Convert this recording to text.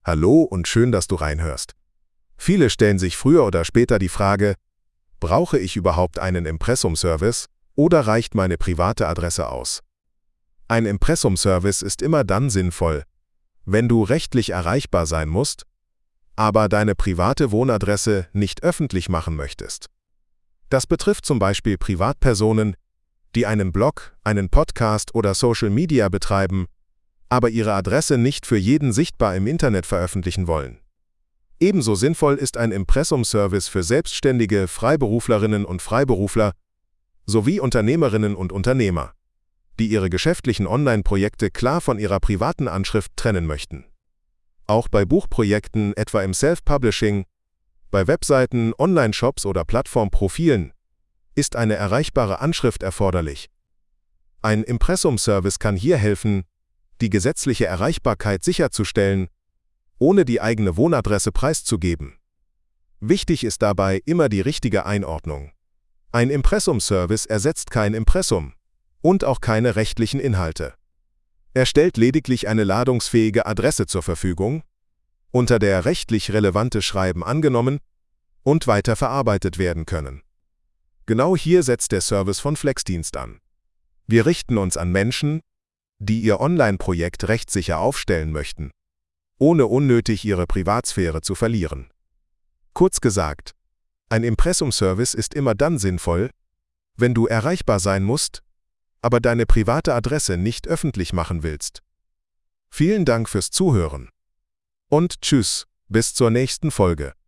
Hallo und schön, dass du reinhörst. Viele stellen sich früher oder später die Frage, brauche ich überhaupt einen Impressum-Service oder reicht meine private Adresse aus? Ein Impressum-Service ist immer dann sinnvoll, wenn du rechtlich erreichbar sein musst, aber deine private Wohnadresse nicht öffentlich machen möchtest. Das betrifft zum Beispiel Privatpersonen, die einen Blog, einen Podcast oder Social Media betreiben, aber ihre Adresse nicht für jeden sichtbar im Internet veröffentlichen wollen. Ebenso sinnvoll ist ein Impressum-Service für selbstständige Freiberuflerinnen und Freiberufler sowie Unternehmerinnen und Unternehmer, die ihre geschäftlichen Online-Projekte klar von ihrer privaten Anschrift trennen möchten. Auch bei Buchprojekten, etwa im Self-Publishing, bei Webseiten, Online-Shops oder Plattformprofilen, ist eine erreichbare Anschrift erforderlich. Ein Impressum-Service kann hier helfen, die gesetzliche Erreichbarkeit sicherzustellen, ohne die eigene Wohnadresse preiszugeben. Wichtig ist dabei immer die richtige Einordnung. Ein Impressum-Service ersetzt kein Impressum und auch keine rechtlichen Inhalte. Er stellt lediglich eine ladungsfähige Adresse zur Verfügung, unter der rechtlich relevante Schreiben angenommen und weiter verarbeitet werden können. Genau hier setzt der Service von Flexdienst an. Wir richten uns an Menschen, die ihr Online-Projekt rechtssicher aufstellen möchten, ohne unnötig ihre Privatsphäre zu verlieren. Kurz gesagt, ein Impressum-Service ist immer dann sinnvoll, wenn du erreichbar sein musst, aber deine private Adresse nicht öffentlich machen willst. Vielen Dank fürs Zuhören. Und tschüss, bis zur nächsten Folge.